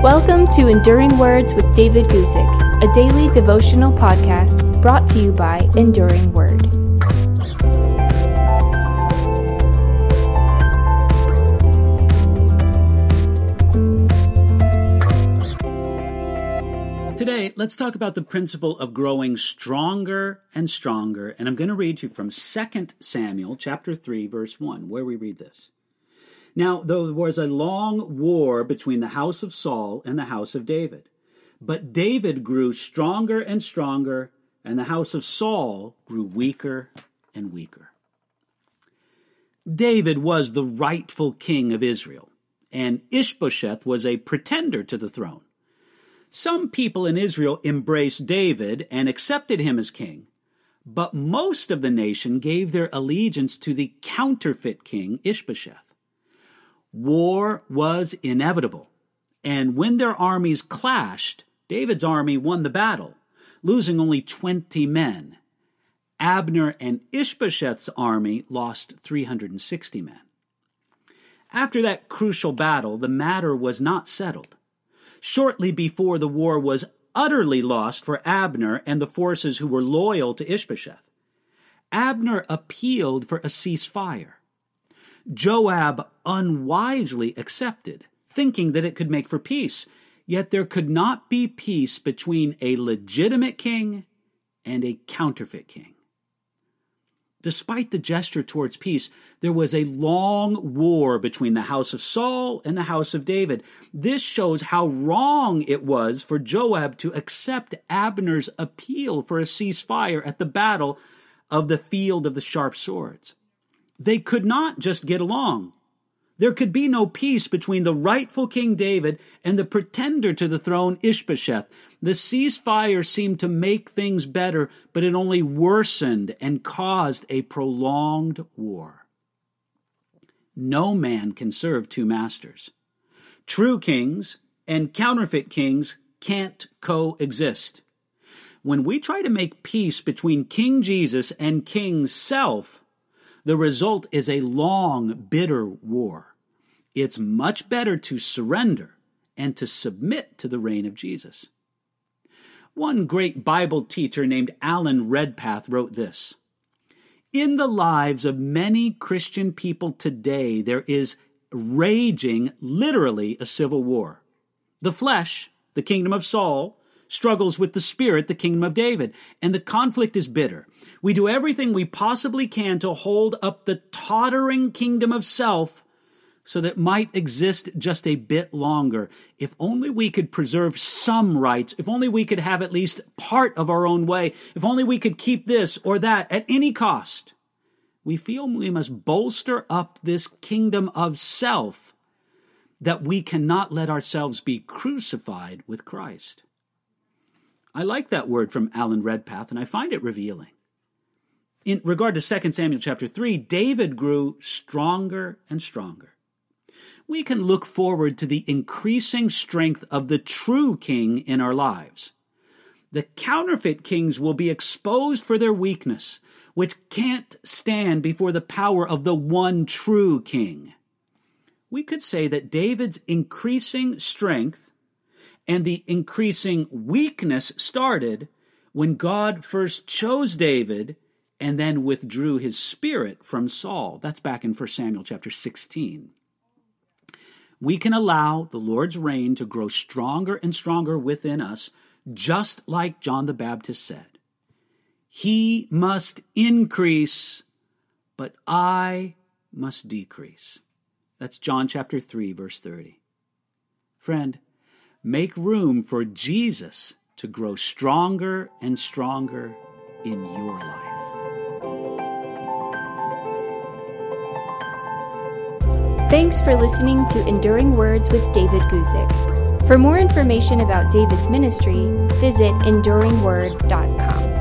Welcome to Enduring Words with David Guzik, a daily devotional podcast brought to you by Enduring Word. Today, let's talk about the principle of growing stronger and stronger, and I'm going to read you from 2 Samuel chapter 3, verse 1, where we read this. Now, there was a long war between the house of Saul and the house of David. But David grew stronger and stronger, and the house of Saul grew weaker and weaker. David was the rightful king of Israel, and Ishbosheth was a pretender to the throne. Some people in Israel embraced David and accepted him as king, but most of the nation gave their allegiance to the counterfeit king Ishbosheth. War was inevitable, and when their armies clashed, David's army won the battle, losing only 20 men. Abner and Ishbosheth's army lost 360 men. After that crucial battle, the matter was not settled. Shortly before the war was utterly lost for Abner and the forces who were loyal to Ishbosheth, Abner appealed for a ceasefire. Joab unwisely accepted, thinking that it could make for peace. Yet there could not be peace between a legitimate king and a counterfeit king. Despite the gesture towards peace, there was a long war between the house of Saul and the house of David. This shows how wrong it was for Joab to accept Abner's appeal for a ceasefire at the battle of the field of the sharp swords. They could not just get along. There could be no peace between the rightful King David and the pretender to the throne, Ishbosheth. The ceasefire seemed to make things better, but it only worsened and caused a prolonged war. No man can serve two masters. True kings and counterfeit kings can't coexist. When we try to make peace between King Jesus and King Self, the result is a long, bitter war. It's much better to surrender and to submit to the reign of Jesus. One great Bible teacher named Alan Redpath wrote this: "In the lives of many Christian people today, there is raging, literally, a civil war. The flesh, the kingdom of Saul, struggles with the spirit, the kingdom of David, and the conflict is bitter. We do everything we possibly can to hold up the tottering kingdom of self so that it might exist just a bit longer. If only we could preserve some rights, if only we could have at least part of our own way, if only we could keep this or that at any cost. We feel we must bolster up this kingdom of self, that we cannot let ourselves be crucified with Christ." I like that word from Alan Redpath, and I find it revealing. In regard to 2 Samuel chapter 3, David grew stronger and stronger. We can look forward to the increasing strength of the true king in our lives. The counterfeit kings will be exposed for their weakness, which can't stand before the power of the one true king. We could say that David's increasing strength and the increasing weakness started when God first chose David and then withdrew his spirit from Saul. That's back in 1 Samuel chapter 16. We can allow the Lord's reign to grow stronger and stronger within us, just like John the Baptist said. "He must increase, but I must decrease." That's John chapter 3, verse 30. Friend, make room for Jesus to grow stronger and stronger in your life. Thanks for listening to Enduring Words with David Guzik. For more information about David's ministry, visit enduringword.com.